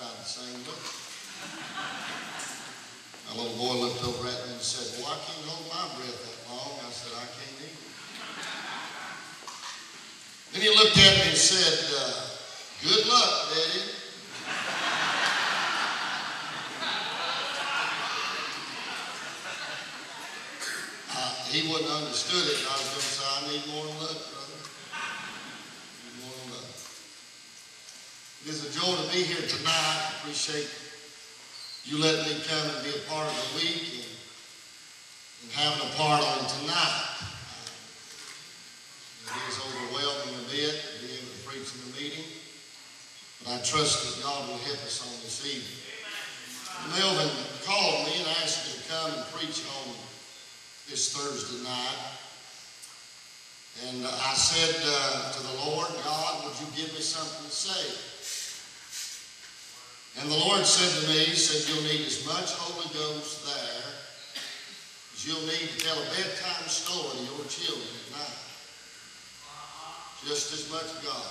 tried the same way. My little boy looked over at me and said, well, I can't hold my breath that long. I said, I can't either. Then he looked at me and said, good luck, Daddy. He wouldn't have understood it. I was going to say, I need more luck, brother. I need more luck. It is a joy to be here tonight. I appreciate you letting me come and be a part of the week and having a part on tonight. It is overwhelming a bit to be able to preach in the meeting, but I trust that God will help us on this evening. Melvin called me and asked me to come and preach on this Thursday night. And I said to the Lord, God, would you give me something to say? And the Lord said to me, he said, you'll need as much Holy Ghost there as you'll need to tell a bedtime story to your children at night. Just as much God.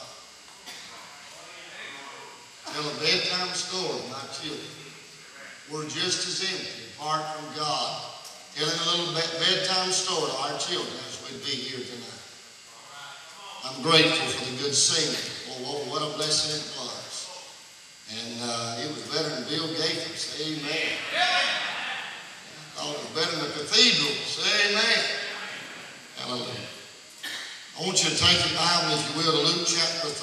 Tell a bedtime story to my children. We're just as empty apart from God. Telling a little bedtime story to our children as we'd be here tonight. I'm grateful for the good singing. Oh, Lord, what a blessing it was. And it was better than Bill Gaither's. Amen. I thought it was better than the cathedrals. Amen. Hallelujah. I want you to take your Bible, if you will, to Luke chapter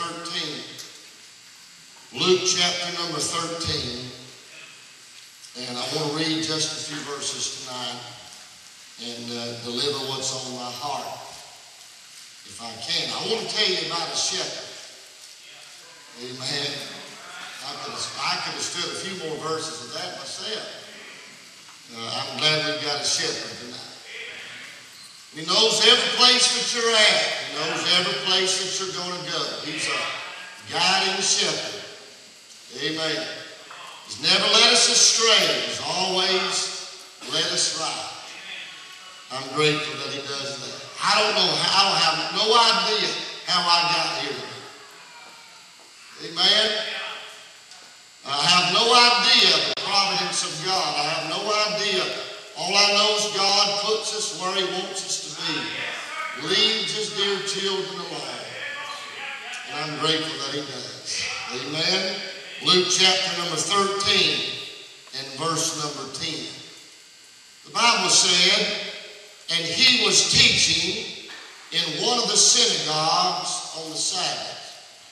13. Luke chapter number 13. And I want to read just a few verses tonight and deliver what's on my heart, if I can. I want to tell you about a shepherd. Amen. I could have stood a few more verses of that myself. I'm glad we've got a shepherd tonight. He knows every place that you're at. He knows every place that you're going to go. He's a guiding shepherd. Amen. He's never led us astray. He's always led us right. I'm grateful that he does that. I don't have no idea how I got here today. Amen. I have no idea of the providence of God. I have no idea. All I know is God puts us where he wants us to be. Leads his dear children along. And I'm grateful that he does. Amen. Luke chapter number 13 and verse number 10. The Bible said, and he was teaching in one of the synagogues on the Sabbath.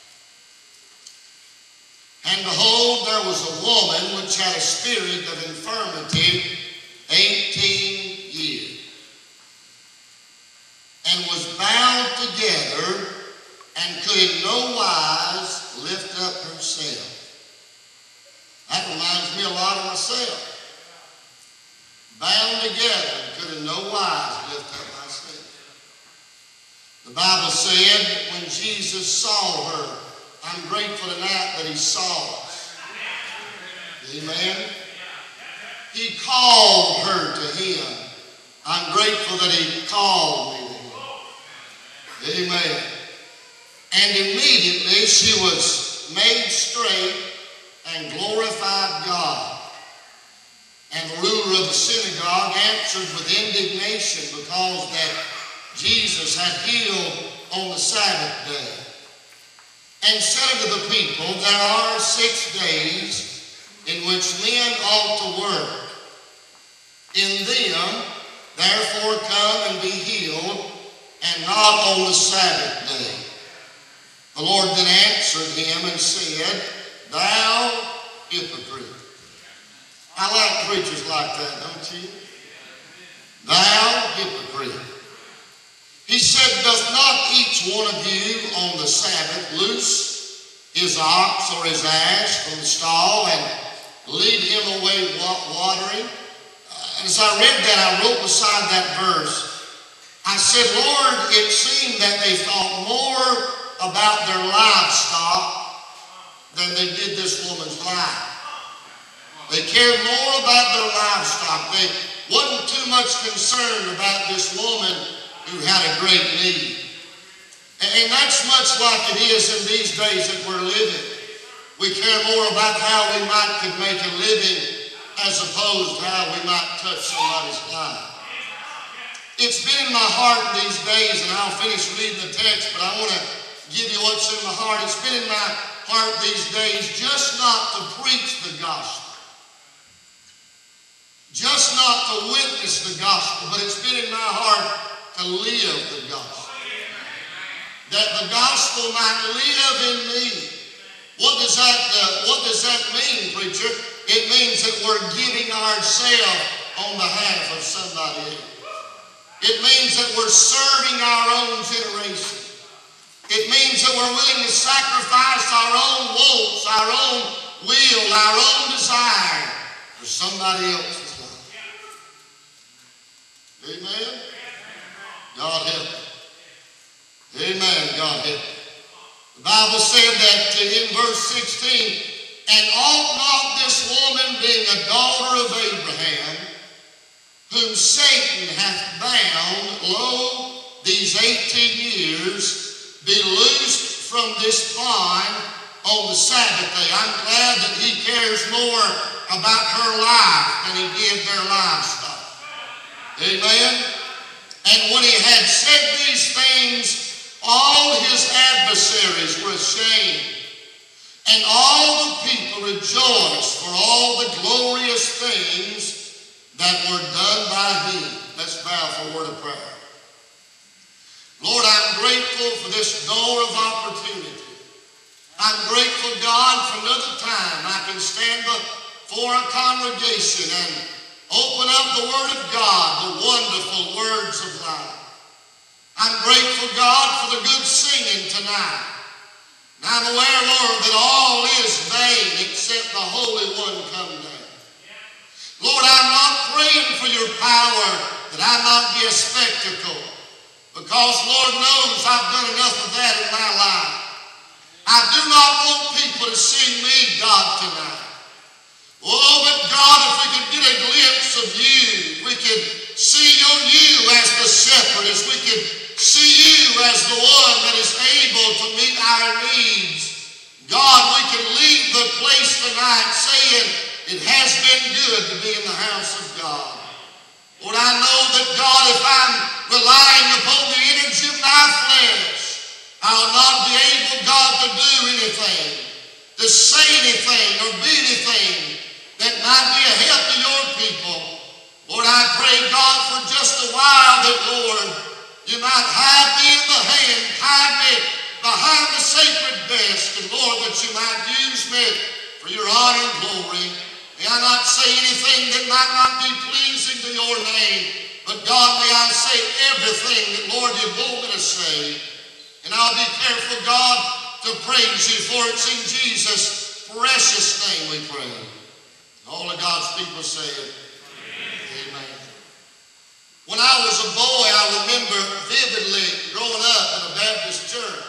And behold, there was a woman which had a spirit of infirmity 18 years, and was bound together, and could in no wise lift up herself. That reminds me a lot of myself. Bound together, and could in no wise lift up myself. The Bible said that when Jesus saw her, I'm grateful tonight that he saw us. Amen. He called her to him. I'm grateful that he called me to him. Amen. And immediately she was made straight and glorified God. And the ruler of the synagogue answered with indignation because that Jesus had healed on the Sabbath day, and said unto the people, there are 6 days in which men ought to work. In them, therefore, come and be healed, and not on the Sabbath day. The Lord then answered him and said, thou hypocrite. I like preachers like that, don't you? Thou hypocrite. He said, doth not each one of you on the Sabbath loose his ox or his ass from the stall and lead him away watering? And as I read that, I wrote beside that verse, I said, Lord, it seemed that they thought more about their livestock than they did this woman's life. They cared more about their livestock. They wasn't too much concerned about this woman who had a great need. And that's much like it is in these days that we're living. We care more about how we could make a living as opposed to how we might touch somebody's life. It's been in my heart these days, and I'll finish reading the text, but I want to give you what's in my heart. It's been in my heart these days just not to preach the gospel, just not to witness the gospel, but it's been in my heart to live the gospel. That the gospel might live in me. What does that mean, preacher? It means that we're giving ourselves on behalf of somebody else. It means that we're serving our own generation. It means that we're willing to sacrifice our own wants, our own will, our own desire for somebody else's life. Amen? God help me. Amen. God help me. The Bible said that in verse 16, and ought not this woman, being a daughter of Abraham, whom Satan hath bound, lo, these 18 years, be loosed from this bond on the Sabbath day? I'm glad that he cares more about her life than he did their livestock. Amen? And when he had said these things, all his adversaries were ashamed, and all the people rejoiced for all the glorious things that were done by him. Let's bow for a word of prayer. Lord, I'm grateful for this door of opportunity. I'm grateful, God, for another time I can stand before a congregation and open up the Word of God, the wonderful words of life. I'm grateful, God, for the good singing tonight. And I'm aware, Lord, that all is vain except the Holy One come down. Lord, I'm not praying for your power that I not be a spectacle, because Lord knows I've done enough of that in my life. I do not want people to see me, God, tonight. Oh, but God, if we could get a glimpse of you, we could see you as the shepherd, as we could see you as the one that is able to meet our needs. God, we can leave the place tonight saying it has been good to be in the house of God. Lord, I know that, God, if I'm relying upon the energy of my flesh, I'll not be able, God, to do anything, to say anything or be anything that might be a help to your people. Lord, I pray, God, for just a while that, Lord, you might hide me in the hand, hide me behind the sacred desk, and Lord, that you might use me for your honor and glory. May I not say anything that might not be pleasing to your name, but God, may I say everything that, Lord, you want me to say. And I'll be careful, God, to praise you, for it's in Jesus' precious name we pray. All of God's people say it. Amen. When I was a boy, I remember vividly growing up in a Baptist church.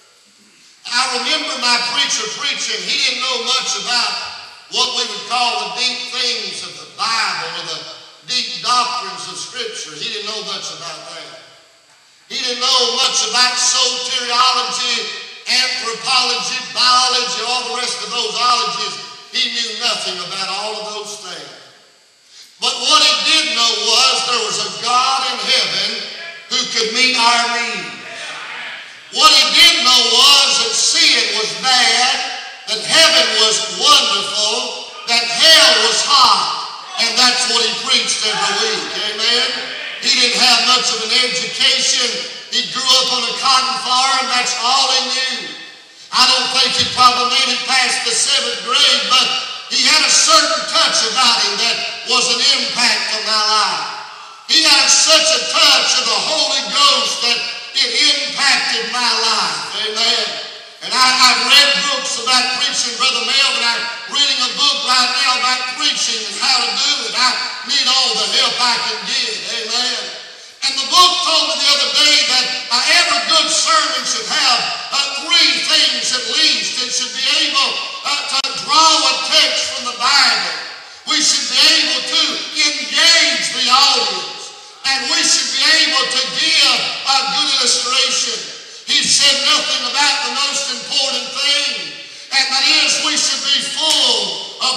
I remember my preacher preaching. He didn't know much about what we would call the deep things of the Bible or the deep doctrines of Scripture. He didn't know much about that. He didn't know much about soteriology, anthropology, biology, all the rest of those ologies. He knew nothing about all of those things. But what he did know was there was a God in heaven who could meet our needs. What he did know was that sin was bad, that heaven was wonderful, that hell was hot, and that's what he preached every week. Amen? He didn't have much of an education. He grew up on a cotton farm. That's all he knew. I don't think he probably made it past the 7th grade, but he had a certain touch about him that was an impact on my life. He had such a touch of the Holy Ghost that it impacted my life. Amen. And I've read books about preaching, Brother Melvin. I'm reading a book right now about preaching and how to do it. I need all the help I can get. Amen. And the book told me the other day that every good sermon should have 3 things at least. It should be able to draw a text from the Bible. We should be able to engage the audience. And we should be able to give a good illustration. He said nothing about the most important thing, and that is we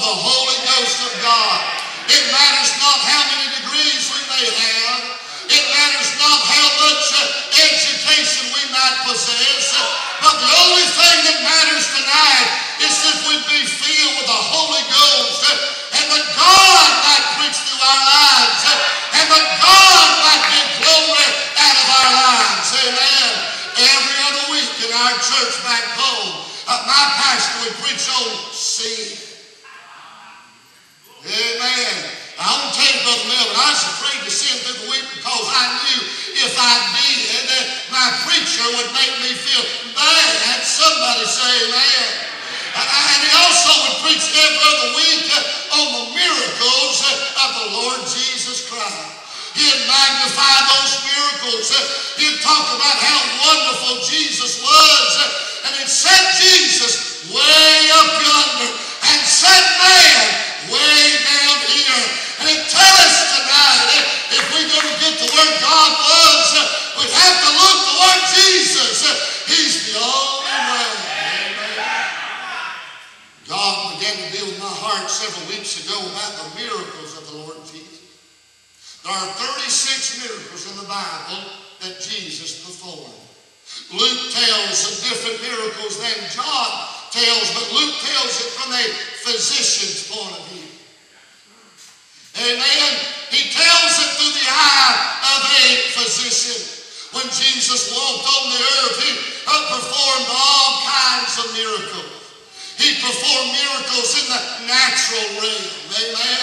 the Holy Ghost of God. It matters not how many degrees we may have. It matters not how much education we might possess. But the only thing that matters tonight is that we'd be filled with the Holy Ghost, and that God might preach through our lives, and that God might get glory out of our lives. Amen. Every other week in our church back home, my pastor would preach on sin. Amen. I want to tell you, Brother Melvin, I was afraid to sin through the week because I knew if I did, my preacher would make me feel bad. Somebody say amen. And he also would preach every other week on the miracles of the Lord Jesus Christ. He'd magnify those miracles. He'd talk about how wonderful Jesus was. And he'd set Jesus way up yonder and set man way down here. And he'd tell us tonight, if we're going to get to where God was, we have to look toward Jesus. He's the only way. God began to deal with my heart several weeks ago about the miracles of the Lord Jesus. There are 36 miracles in the Bible that Jesus performed. Luke tells of different miracles than John tells, but Luke tells it from a physician's point of view. Amen. He tells it through the eye of a physician. When Jesus walked on the earth, he performed all kinds of miracles. He performed miracles in the natural realm. Amen.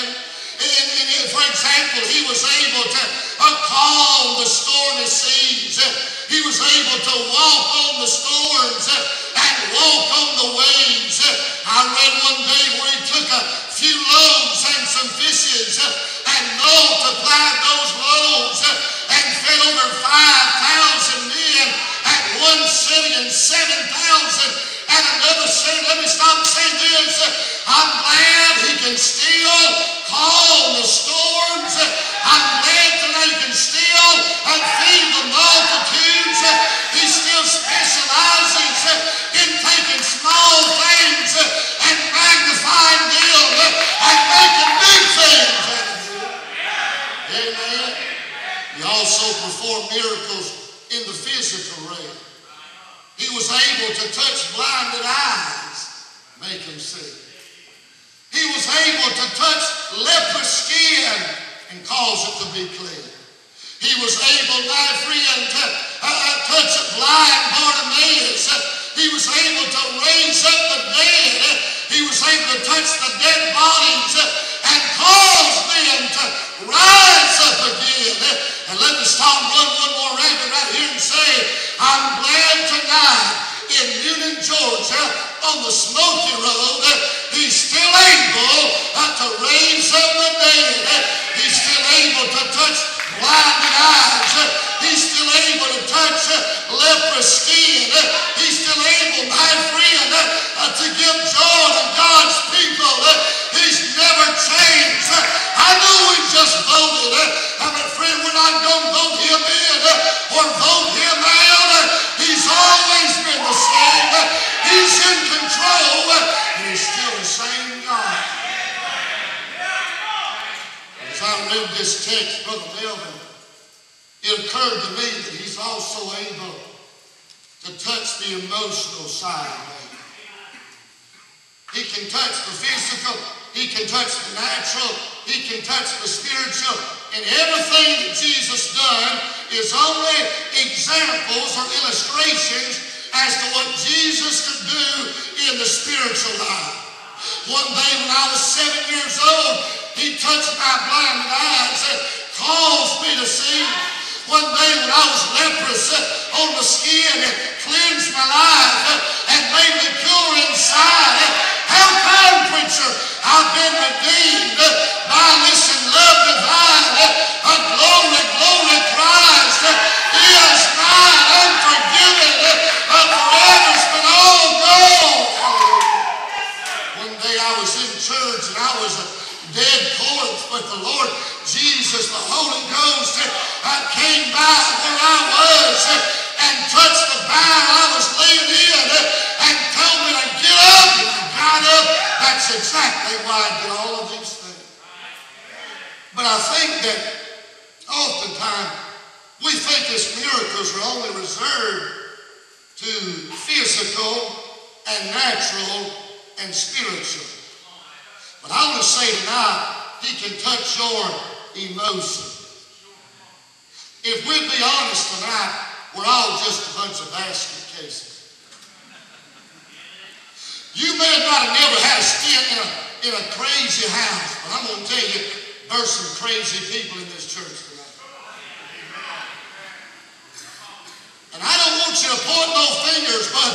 For example, he was able to calm the stormy seas. He was able to walk on the storms and walk on the waves. I read one day where he took a few loaves and some fishes and multiplied those loaves and fed over 5,000 men at one city and 7,000 at another city. Let me stop and say this. I'm glad he can still calm the storms. I'm glad tonight he can still feed the multitudes. He still specializes in taking small things and magnifying them and making big things out of them. Amen. He also performed miracles in the physical realm. He was able to touch blinded eyes, make them see. He was able to touch leprous skin and cause it to be clean. He was able, my friend, to touch a blind Bartimaeus. He was able to raise up the dead. He was able to touch the dead bodies and cause them to rise up again. And let me stop and run one more rabbit right here and say, I'm glad tonight in Newnan, Georgia, on the Smoky Road, he's still able to raise up the dead. He's still able to touch blinded eyes. He's still able to touch leprous skin. He's still able, my friend, to give joy to God's people. He's never changed. I know we just voted, but friend, we're not going to vote him in or vote him out. He's always been the same. He's in control, and he's still the same God. As I read this text, Brother Melvin, it occurred to me that he's also able to touch the emotional side of me. He can touch the physical, he can touch the natural, he can touch the spiritual, and everything that Jesus done is only examples or illustrations as to what Jesus could do in the spiritual life. One day when I was 7 years old, he touched my blinded eyes and caused me to see. One day when I was leprous on the skin, it cleansed my life and made me pure inside. How come, preacher? I've been redeemed by this love divine. Glory, glory, Christ is mine, unforgiven, forever's been all gone. One day I was in church and I was a dead corpse, but the Lord Jesus, the Holy Ghost, came by where I was and touched the bow I was laying in and told me to get up. And I got up. that's exactly why I did all of these things. But I think that oftentimes we think these miracles are only reserved to physical and natural and spiritual. But I want to say tonight, he can touch your emotion. If we'd be honest tonight, we're all just a bunch of basket cases. You may not have never had a stint in a crazy house, but I'm going to tell you, there's some crazy people in this church tonight. And I don't want you to point no fingers, but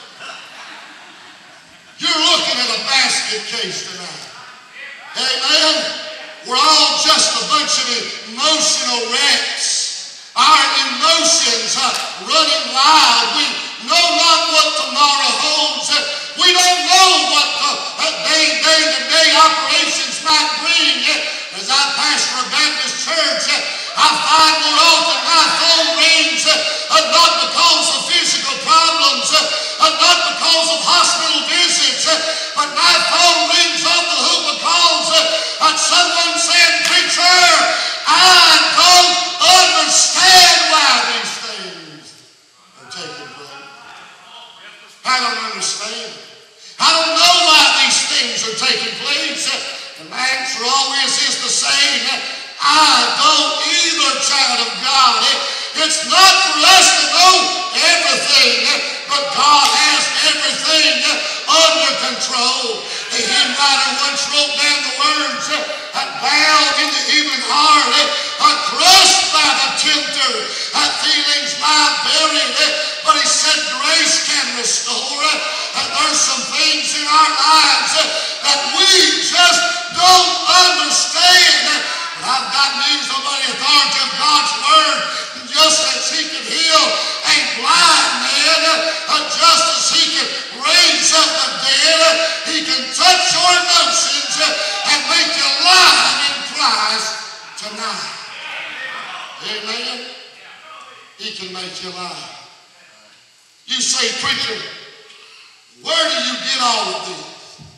you're looking at a basket case tonight. Amen? We're all just a bunch of emotional wrecks. Our emotions running wild. We know not what tomorrow holds. We don't know what day-to-day operations might bring. As I pastor a Baptist church, I find more often my phone rings not because of physical problems, not because of hospital visits, but my phone rings off the hook because someone said, "Preacher, I don't understand why these things are taking place. I don't understand. I don't know why these things are taking place." And my answer always is the same. I don't either, child of God. It's not for us to know everything, but God has everything under control. The hymn writer once wrote down the words, "Bound in the human heart, crushed by the tempter, feelings lie buried," but he said grace can restore. There's some things in our lives that we just don't understand. But I've got news on the authority of God's word. Just as he can heal a blind man, just as he can raise up the dead, he can touch your emotions and make you alive in Christ tonight. Amen? He can make you alive. You say, "Preacher, where do you get all of this?"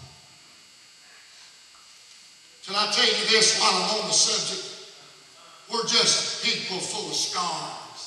Can I tell you this while I'm on the subject? We're just people full of scars.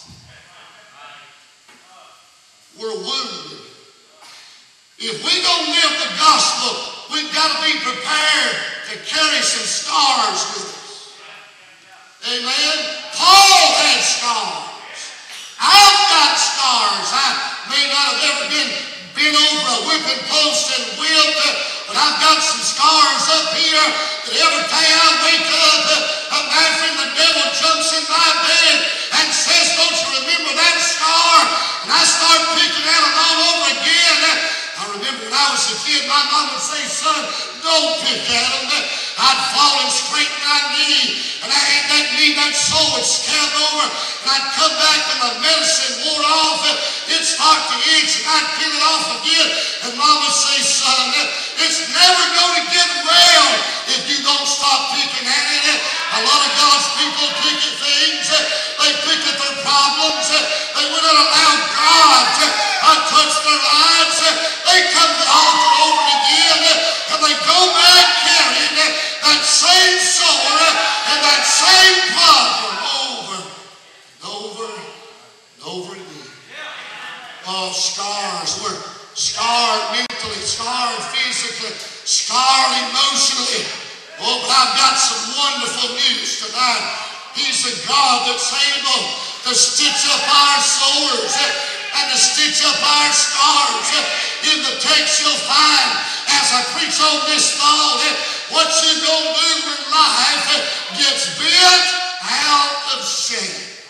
We're wounded. If we're going to live the gospel, we've got to be prepared to carry some scars with us. Amen? Paul had scars. I've got scars. I may not have ever been bent over a whipping post and whipped, but I've got some scars up here that every time I wake up, my friend, the devil jumps in my bed and says, "Don't you remember that scar?" And I start picking at it all over again. I remember when I was a kid, my mom would say, "Son, don't pick at them." I'd fall and scrape my knee, and that sore would scab over, and I'd come back and the medicine wore off. It'd start to itch, and I'd peel it off again. And Mom would say, "Son, it's never going to get well if you don't stop picking at it." A lot of God's people pick at things. They pick at their problems. They would not allow God to touch their lives. They come to the altar over again, and they go back carrying that same sore and that same problem over and over and over again. Oh, scars. We're scarred mentally, scarred physically, scarred emotionally. Oh, but I've got some wonderful news tonight. He's a God that's able to stitch up our sores and to stitch up our scars. In the text you'll find, as I preach on this thought, what you gonna do when life gets bent out of shape?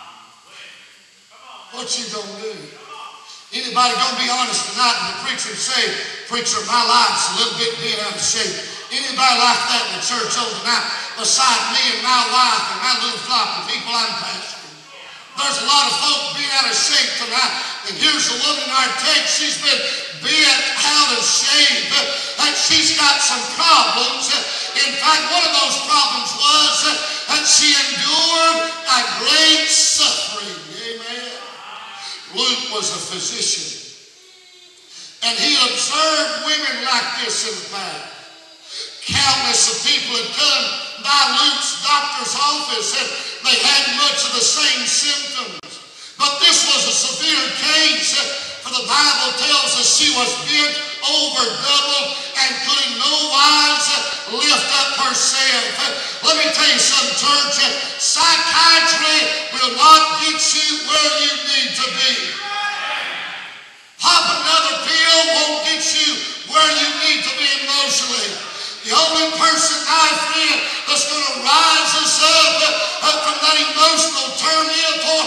What you gonna do? Anybody gonna be honest tonight and the preacher and say, "Preacher, my life's a little bit bent out of shape"? Anybody like that in the church over tonight, beside me and my wife and my little flock of people I'm pastoring? There's a lot of folk being out of shape tonight. And here's a woman in our text. She's been bent out of shape. And she's got some problems. In fact, one of those problems was that she endured a great suffering. Amen. Luke was a physician. And he observed women like this in the past. Countless of people had come by Luke's doctor's office, and they had much of the same symptoms. But this was a severe case, for the Bible tells us she was bent over double and could in no wise lift up herself. Let me tell you something, church. Psychiatry will not get you where you need to be. Pop another pill won't get you where you need to be emotionally. The only person, my friend, that's going to rise us up from that emotional torment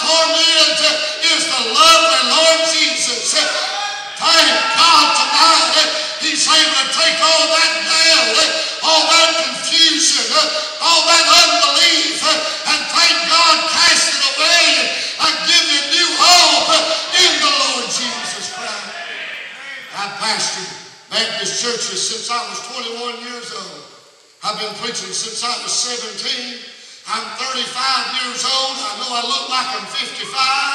is the lovely Lord Jesus. Thank God tonight He's able to take all that down, all that confusion, all that unbelief, and thank God cast it away and give you new hope in the Lord Jesus Christ. I pastored Baptist churches since I was 21 years old. I've been preaching since I was 17. I'm 35 years old. I know I look like I'm 55.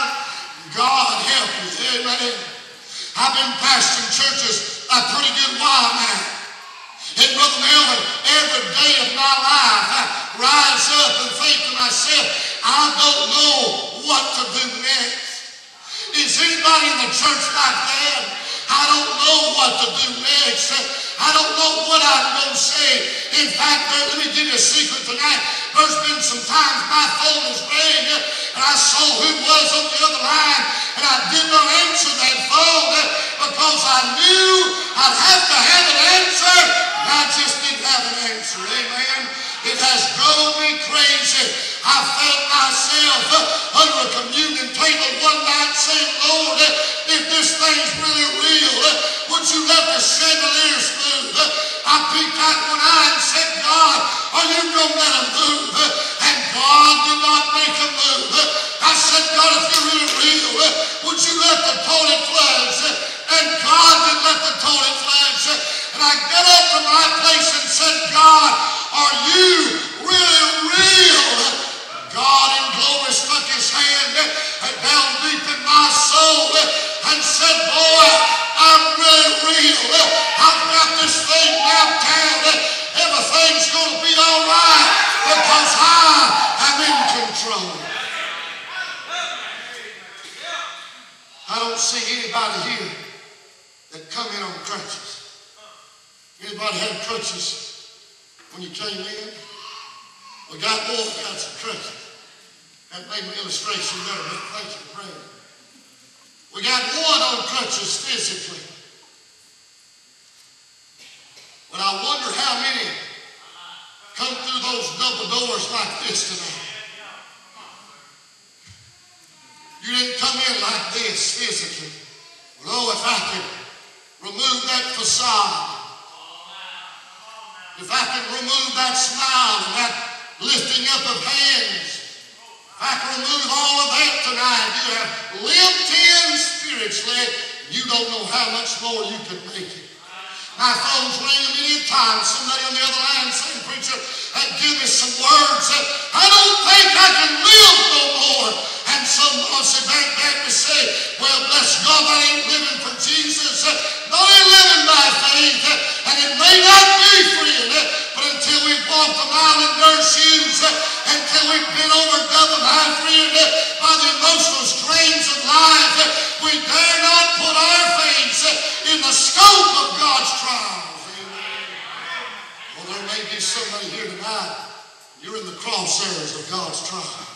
God help you. Amen. I've been pastoring churches a pretty good while now. And Brother Melvin, every day of my life, I rise up and think to myself, I don't know what to do next. Is anybody in the church like that? I don't know what to do next. I don't know what I'm going to say. In fact, let me give you a secret tonight. There's been some times my phone has rang and I saw who was on the other line, and I did not answer that phone because I knew I'd have to have an answer, and I just didn't have an answer. Amen. It has drove me crazy. I felt myself under a communion table one night saying, Lord, if this thing's really real, would you let the chandelier smooth? I peeked out one eye and said, God, are you going to let them move? And God did not make them move. I said, God, if you're really real, would you let the toilet flush? And God did let the toilet flush. And I got up from my place and said, God, are you really real? God in glory stuck his hand down deep in my soul and said, boy, I'm really real. I've got this thing mapped out. Everything's going to be all right because I am in control. I don't see anybody here that come in on crutches. Anybody had crutches when you came in? We got some crutches. That made my illustration better, but thank you for praying. We got one on crutches physically. But I wonder how many come through those double doors like this tonight. You didn't come in like this physically. But oh, if I could remove that facade, if I could remove that smile and that lifting up of hands, if I can remove all of that tonight, you have lived in spiritually, you don't know how much more you could make it. My phone's ringing a million times. Somebody on the other line saying, preacher, give me some words. I don't think I can live no more. And some Baptists say, well, bless God, I ain't living for Jesus. No, I ain't living by faith. And it may not be, friend, but until we've walked a mile in their shoes, until we've been over double, my friend, by the emotional strains of life, we dare not put our faith in the scope of God's trials. Amen. Well, there may be somebody here tonight, you're in the crosshairs of God's trial.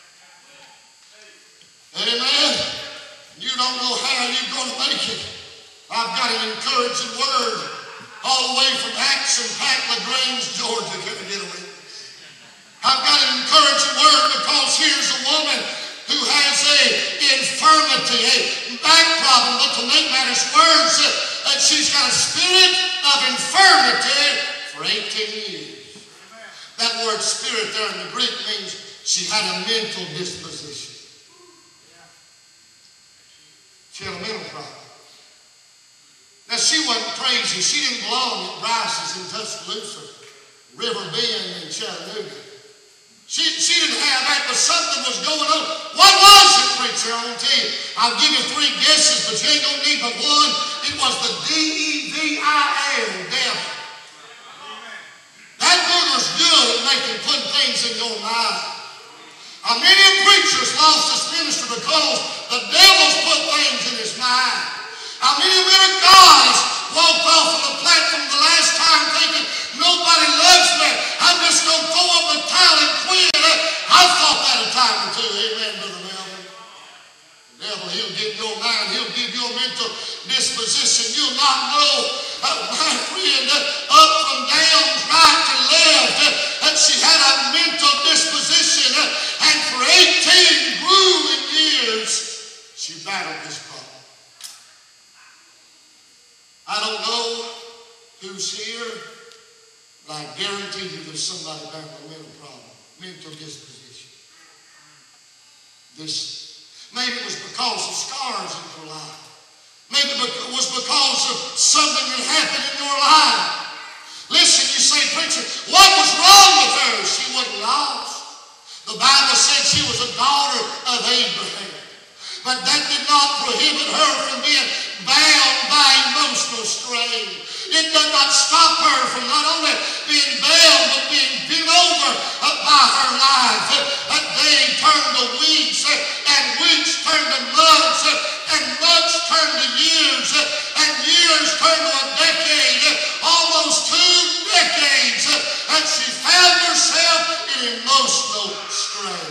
Amen. You don't know how you're going to make it. I've got an encouraging word all the way from Action-Packed LaGrange, Georgia. Can I get away? I've got an encouraging word because here's a woman who has an infirmity, a back problem, but to make matters worse, she's got a spirit of infirmity for 18 years. That word spirit there in the Greek means she had a mental disposition. She had a mental problem. Now, she wasn't crazy. She didn't belong at Bryce's in Tuscaloosa, River Bend in Chattanooga. She didn't have that, but something was going on. What was it, preacher? I'm going to tell you. I'll give you three guesses, but you ain't going to need but one. It was the D-E-V-I-L, devil. making, putting things in your mind. Many preachers lost this ministry because the devil's put things in his mind. Many men of God has walked off of the platform the last time thinking, nobody loves me. I'm just going to throw up a towel and quit. I've thought that a time or two. Amen, Brother Melvin. The devil, he'll get your mind. He'll give you a mental disposition. You'll not know, my friend, up from down, right to left, that she had a mental disposition. And for 18 grueling years, she battled this problem. I don't know who's here, but I guarantee you there's somebody battling a mental problem, mental disposition. Maybe it was because of scars in your life. Maybe it was because of something that happened in your life. Listen, you say, preacher, what was wrong with her? She wasn't lost. The Bible said she was a daughter of Abraham. But that did not prohibit her from being bound by emotional strain. It did not stop her from not only being bound, but being bent over by her life. A day turned to weeks, and weeks turned to months, and months turned to years, and years turned to a decade, almost 2 decades, and she found herself in emotional strain.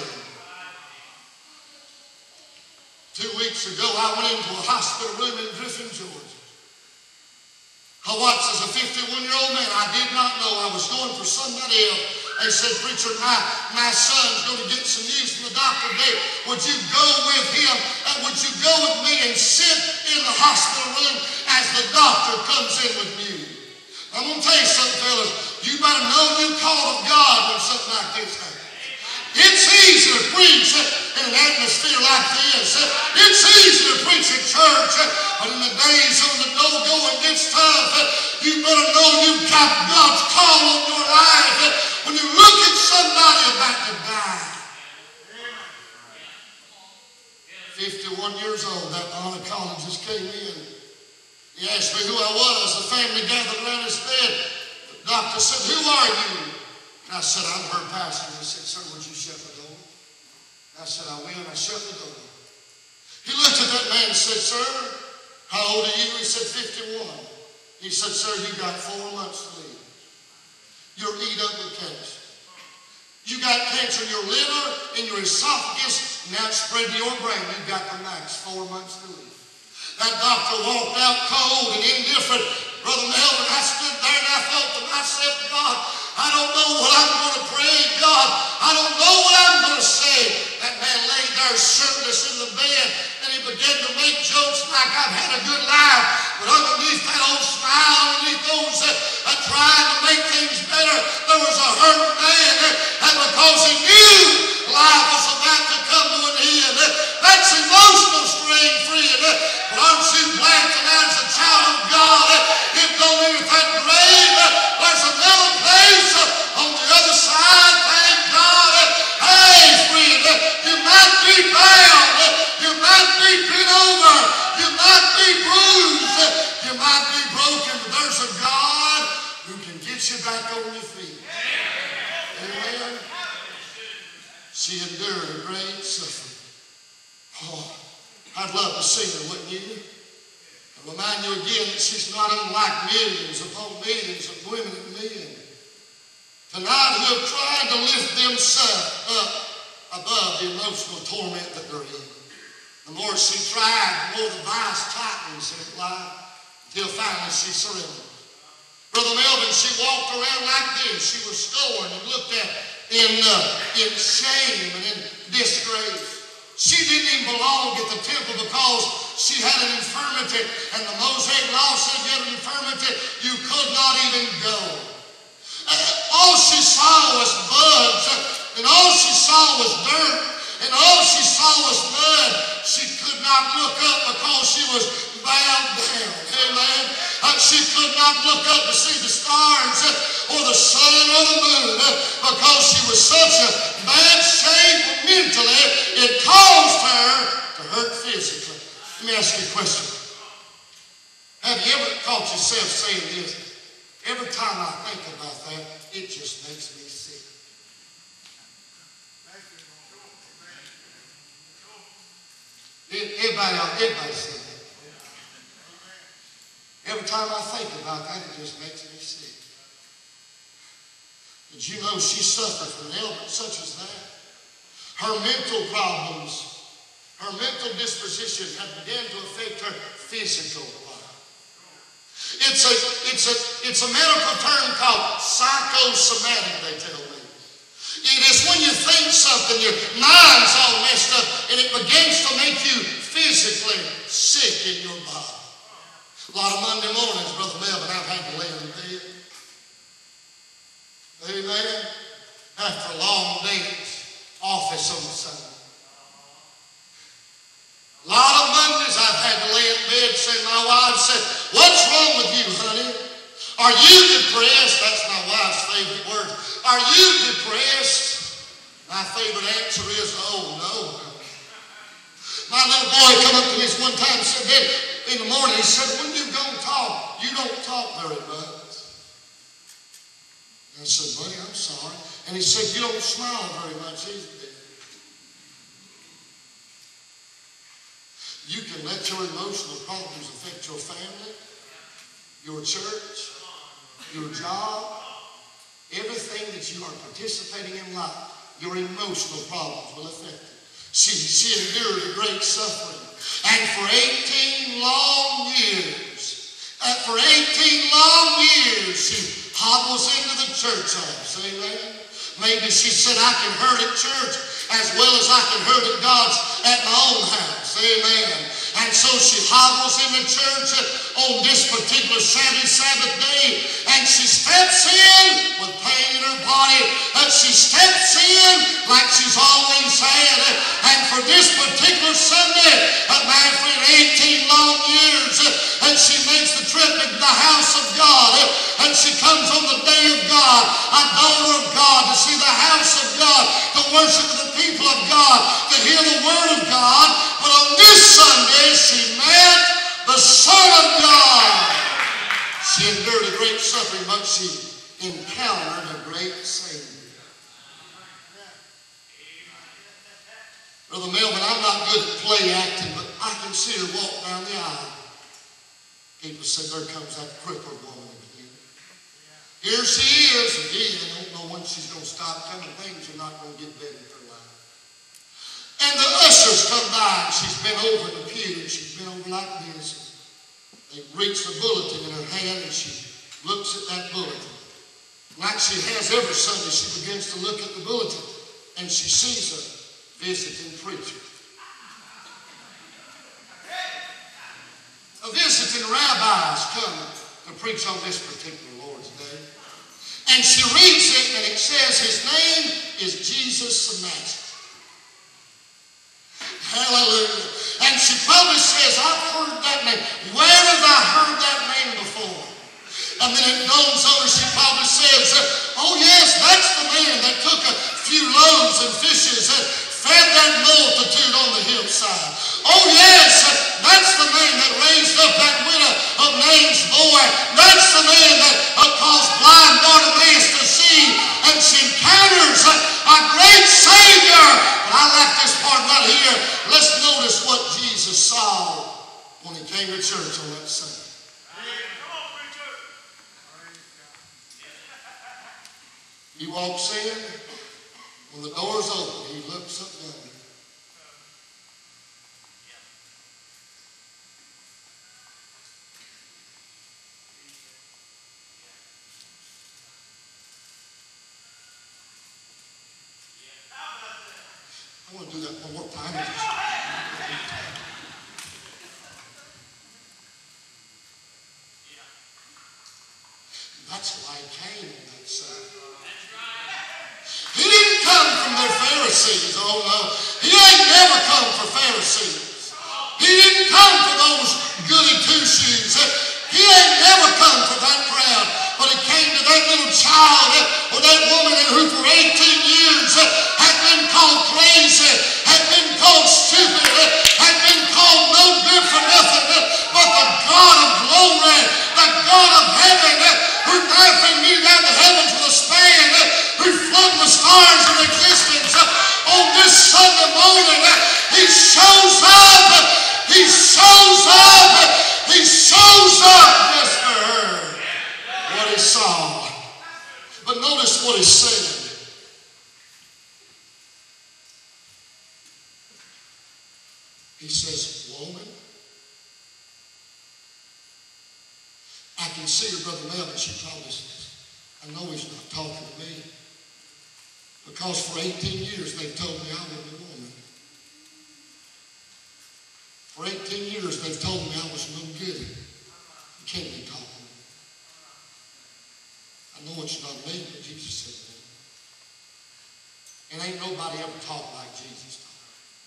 2 weeks ago, I went into a hospital room in Griffin, Georgia. I watched as a 51-year-old man. I did not know I was going for somebody else. They said, preacher, my son's going to get some news from the doctor today. Would you go with him? Would you go with me and sit in the hospital room as the doctor comes in with news? I'm going to tell you something, fellas. You better know you call of God when something like this happens. It's easy to preach in an atmosphere like this. It's easy to preach at church, but in the days when the go-going gets tough, you better know you've got God's call on your life. When you look at somebody about to die, 51 years old, that oncologist came in. He asked me who I was. The family gathered around his bed. The doctor said, who are you? And I said, I'm her pastor. He said, sir, would you shut the door? I said, I will. And I shut the door. He looked at that man and said, sir, how old are you? He said, 51. He said, sir, you got 4 months to live. You're eat up with cancer. You got cancer in your liver, in your esophagus, now it's spread to your brain. You've got the max 4 months to live. That doctor walked out cold and indifferent. Brother Melvin, I stood there and I thought to myself, God, I don't know what I'm going to pray, God. I don't know what I'm going to say. That man lay there shirtless in the bed, and he began to make jokes like I've had a good life. But underneath that old smile, underneath those trying to make things better, there was a hurt man. And because he knew life was about to come to an end, that's emotional strain, friend. But aren't you glad tonight as a child of God, if don't leave that grave, there's another place on the other side, thank God. Hey, friend, you might be bound, you might be bent over, you might be bruised, you might be broken, but there's a God who can get you back on your feet. Amen. She endured a great suffering. Oh, I'd love to see her, wouldn't you? I'll remind you again that she's not unlike millions upon millions of women and men tonight who have tried to lift themselves up above the emotional torment that they're in. The more she tried, the more the vice tightens in her life until finally she surrendered. Brother Melvin, she walked around like this. She was scorned and looked at in shame and in disgrace. She didn't even belong at the temple because she had an infirmity, and the Mosaic law said you had an infirmity, you could not even go. All she saw was bugs, and all she saw was dirt, and all she saw was mud. She could not look up because she was bowed down. Amen. She could not look up to see the stars or the sun or the moon because she was such a bad shape mentally, it caused her to hurt physically. Let me ask you a question. Have you ever caught yourself saying this? Every time I think about that, it just makes me sick. Everybody said that. Every time I think about that, it just makes me sick. Did you know she suffered from an ailment such as that? Her mental problems, her mental disposition had begun to affect her physical life. It's a medical term called psychosomatic, they tell me. It is when you think something, your mind's all messed up, and it begins to make you physically sick in your body. A lot of Monday mornings, Brother Melvin, I've had to lay in bed. Amen. After a long day's office on Sunday. A lot of Mondays I've had to lay in bed saying, my wife said, what's wrong with you, honey? Are you depressed? That's my wife's favorite word. Are you depressed? My favorite answer is, oh no. My little boy come up to me one time and said, Dad, in the morning, he said, when you gonna talk? You don't talk very much. I said, buddy, I'm sorry. And he said, you don't smile very much either, Dad. You can let your emotional problems affect your family, your church, your job, everything that you are participating in life. Your emotional problems will affect it. She endured a great suffering. And for 18 long years, she hobbles into the church house. Amen. Maybe she said, I can hurt at church as well as I can hurt at God's, at my own house. Amen. And so she hobbles in the church on this particular Sabbath day, and she steps in with pain in her body, and she steps in like she's always had. And for this particular Sunday, my friend, 18 long years, and she makes the trip into the house of God, and she comes on the day of God, a daughter of God, to see the house of God, to worship the people of God, to hear the word of God. But on this Sunday, she met the Son of God. She endured a great suffering, but she encountered a great Savior. Brother Melvin, I'm not good at play acting, but I can see her walk down the aisle. People say, there comes that crippled woman again. Here she is again. I don't know when she's going to stop coming. Things are not going to get better in her life. And the ushers come by, and she's been over in the pew, and she's been over like this. They reach the bulletin in her hand, and she looks at that bulletin. Like she has every Sunday, she begins to look at the bulletin, and she sees a visiting preacher. A visiting rabbi is coming to preach on this particular Lord's Day. And she reads it, and it says his name is Jesus of Nazareth. Hallelujah. And she probably says, I've heard that name. Where have I heard that name before? And then it dawns on her, she probably says, oh yes, that's the man that took a few loaves and fishes and fed that multitude on the hillside. Oh yes, that's the man that raised up that widow of Nain's boy. That's the man that caused blind Bartimaeus to see. And she encounters a great Savior. But I like this part right here. Let's notice what Jesus saw when he came to church on that Sunday. He walks in. When the door's open, he looks up down. I want to do that one more time. That's why he came on that Sunday. He didn't come from their Pharisees, oh no. He ain't never come for Pharisees. He didn't come for those goody two-shoes. He ain't never come for that crowd. But he came to that little child or that woman who for 18 years had been called crazy, had been called stupid, had been called no good for nothing. But the God of glory, the God of heaven, who therefore knew down the heavens with a span, who flung the stars into existence, on this Sunday morning, he shows up He shows up. He shows up just for her. What he saw. But notice what he said. He says, woman. I can see her, Brother Melvin. She probably says, I know he's not talking to me. Because for 18 years they've told me I was a woman. For 18 years they've told me I was no good. You can't be talking to me. I know it's not me, but Jesus said that. And ain't nobody ever talked like Jesus talked.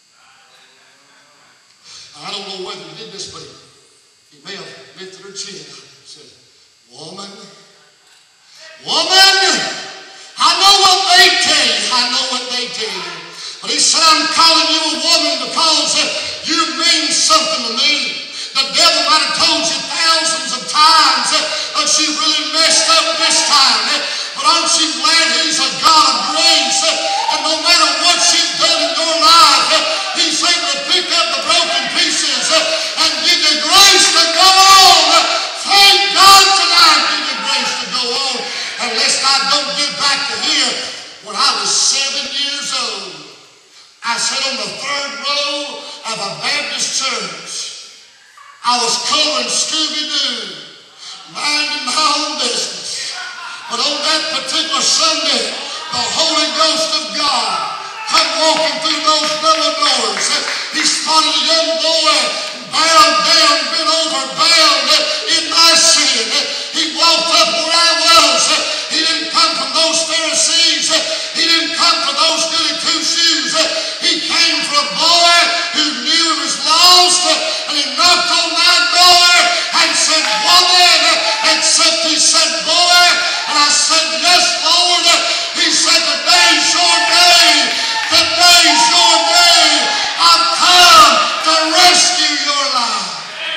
I don't know whether he did this, but he may have lifted her chin up and said, woman, woman, I know what they tell you. I know what they tell you. But he said, I'm calling you a woman because you mean something to me. The devil might have told you thousands of times that she really messed up this time. But aren't you glad he's a God of grace? And no matter what she's done in your life, he's able to pick up the broken pieces and give you grace to go on. Thank God tonight, give you grace to go on. Unless I don't get back to here. When I was 7 years old, I sat on the third row of a Baptist church. I was coloring Scooby-Doo, minding my own business. But on that particular Sunday, the Holy Ghost of God come walking through those double doors. He spotted a young boy bowed down, bent over, bound in my sin. He walked up where I was. He didn't come from those Pharisees. He didn't come from those goody two-shoes. He came from a boy who knew he was lost, and he knocked on my door and said, woman, except he said, boy, and I said, yes, Lord. He said, today's your day. Today's your day. I've come to rescue your life.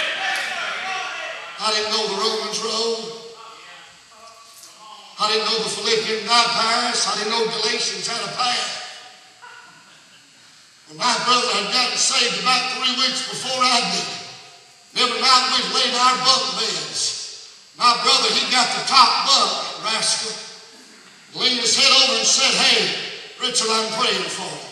I didn't know the Romans road. I didn't know the Philippian Papyrus. I didn't know Galatians had a path. Well, my brother had gotten saved about 3 weeks before I did. Every night we'd lay in our bunk beds. My brother, he got the top bunk, rascal. Leaned his head over and said, hey, Richard, I'm praying for you.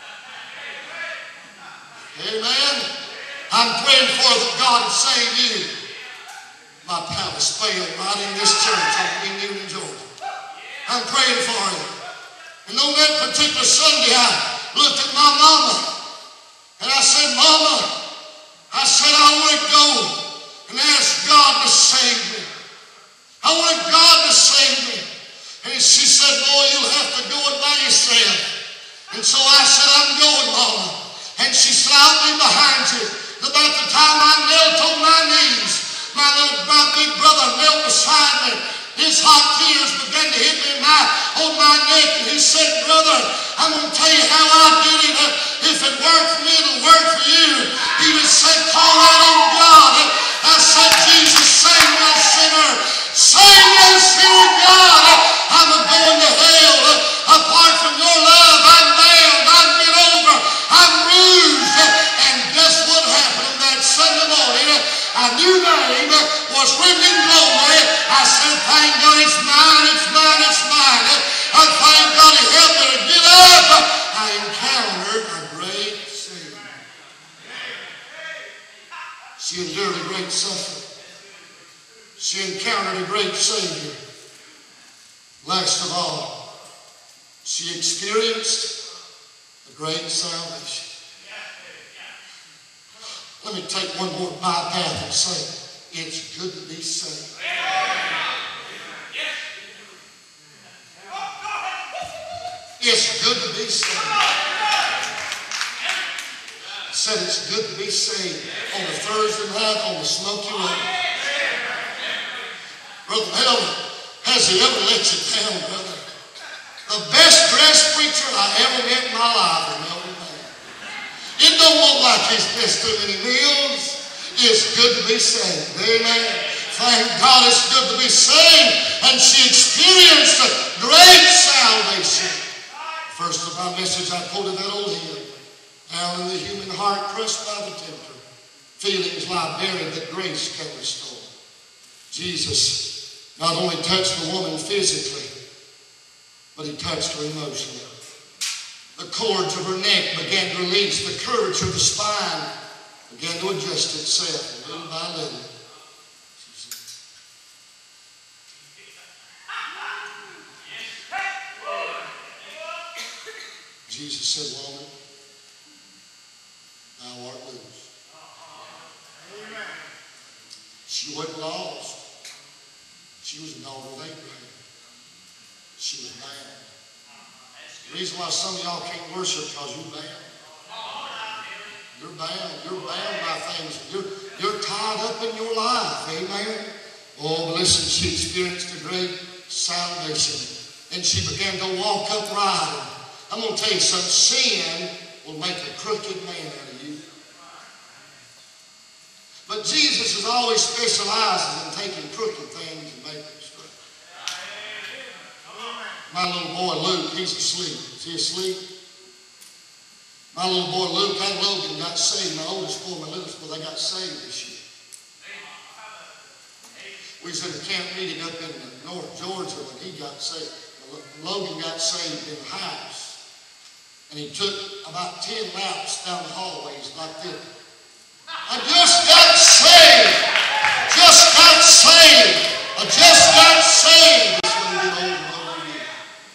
Amen. I'm praying for that God would save you. My palace failed right in this church in Newton, Georgia. I'm praying for you. And on that particular Sunday, I looked at my mama and I said, Mama, I said, I want to go and ask God to save me. I want God to save me. And she said, boy, you'll have to go it by yourself. And so I said, I'm going, Mama. And she said, I'll be behind you. About the time I knelt on my knees, my big brother knelt beside me. His hot tears began to hit me on my neck. And he said, brother, I'm going to tell you how I did it. If it worked for me, it'll work for you. He just said, call out on God. I said, Jesus, save me, sinner. Save me, sinner, God. I'm going to hell. Apart from your love, I'm bound. I'm bent over. I'm bruised. And guess what happened on that Sunday morning? A new name was written in glory. I said, thank God it's mine, it's mine, it's mine. Thank God he helped me to get up. I encountered a great Savior. She endured a great suffering. She encountered a great Savior. Last of all, she experienced a great salvation. Let me take one more bypath and say, it's good to be saved. It's good to be saved. I said it's good to be saved on a Thursday night on the Smoky Road. Brother Melvin, has he ever let you down, brother? The best dressed preacher I ever met in my life was Melvin. It don't look like he's missed too many meals. It's good to be saved. Amen. Thank God it's good to be saved. And she experienced a great salvation. First of my message, I quoted that old hymn. Down in the human heart, crushed by the tempter, Feelings lie buried that grace can restore. Jesus not only touched the woman physically, but he touched her emotionally. The cords of her neck began to release. The curvature of the spine began to adjust itself little by little. Jesus said, woman, thou art loose. She wasn't lost. She was a daughter of Abraham. She was bound. The reason why some of y'all can't worship because you're bound. You're bound. You're bound by things. You're tied up in your life. Amen. Oh, but listen, she experienced a great salvation. And she began to walk upright. I'm going to tell you something. Sin will make a crooked man out of you. But Jesus is always specializing in taking crooked things and making them straight. My little boy Luke, he's asleep. Is he asleep? My little boy Luke and Logan got saved. My oldest boy, my littlest boy, they got saved this year. We was at a camp meeting up in North Georgia when he got saved. Logan got saved in the house. And he took about 10 laps down the hallways like this. I just got saved. Just got saved. I just got saved. That's when he did over and over again.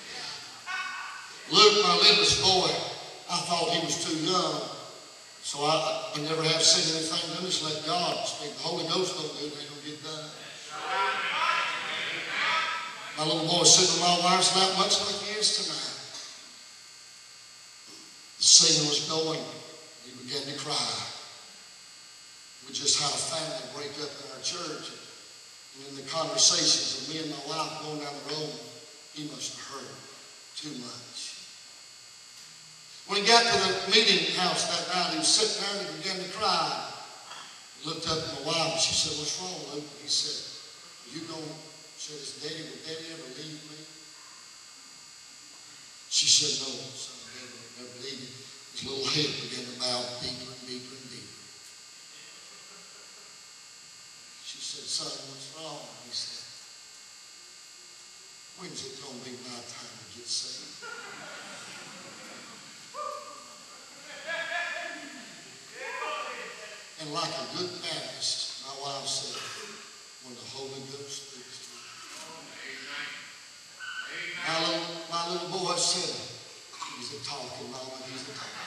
Luke, my littlest boy, I thought he was too young. So I never have said anything to him. Just let God speak. The Holy Ghost don't do it. They don't get done. My little boy sitting in my wife's lap much like he is tonight. The singing was going. He began to cry. We just had a family break up in our church. And in the conversations of me and my wife going down the road, he must have heard too much. When he got to the meeting house that night, he was sitting there and he began to cry. He looked up at my wife and she said, what's wrong, Luke? And he said, are you going to say this, Daddy, will Daddy ever leave me? She said, no, son, Daddy will never leave you. His little head began to bow deeper and deeper and deeper. She said, son, what's wrong? He said, when's it going to be my time to get saved? And like a good Baptist, my wife said, when the Holy Ghost speaks to you. My little boy said, he's a talking mama, he's a talking.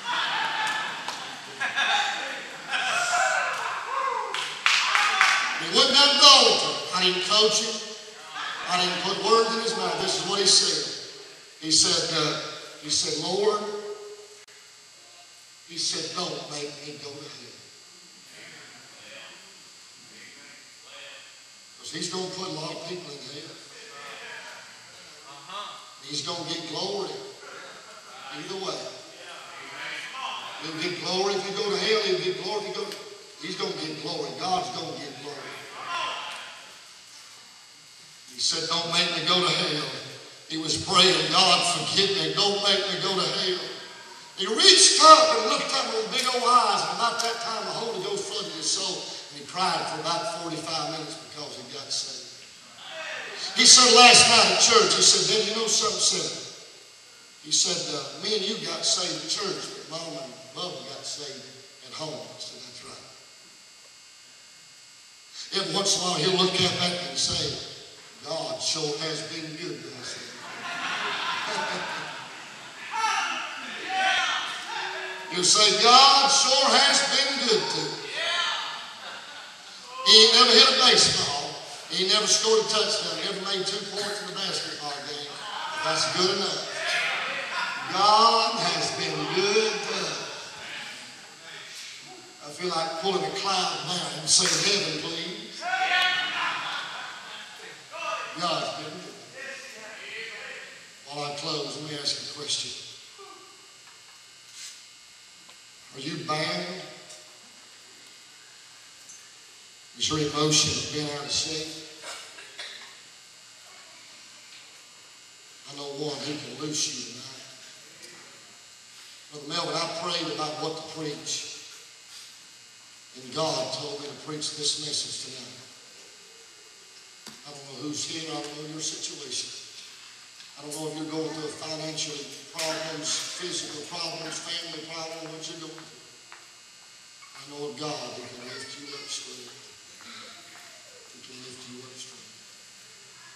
He went down to the altar. I didn't coach him. I didn't put words in his mouth. This is what he said. He said, Lord, he said, don't make me go to hell. Because he's going to put a lot of people in hell. He's going to get glory either way. He'll get glory if you go to hell. He'll get glory if you go to... He's going to get glory. God's going to get glory. He said, don't make me go to hell. He was praying, God, forgive me. Don't make me go to hell. He reached up and looked up with big old eyes. And about that time, the Holy Ghost flooded his soul. And he cried for about 45 minutes because he got saved. He said last night at church, he said, Dad, you know something simple? He said, me and you got saved at church, but Mom and Bubba got saved at home. I said, that's right. Every once in a while, he'll look up at me and say, God sure has been good to us. He'll say, God sure has been good to us. He ain't never hit a baseball. He never scored a touchdown. He never made 2 points in a basketball game. That's good enough. God has been good to us. I feel like pulling a cloud down and saying, heaven, please. God's been good. While I close, let me ask you a question. Are you bound? Is your emotions been out of shape? I know one who can loose you tonight. Brother Melvin, I prayed about what to preach. And God told me to preach this message tonight. I don't know who's here. I don't know your situation. I don't know if you're going through financial problems, physical problems, family problems, what you're going through. I know a God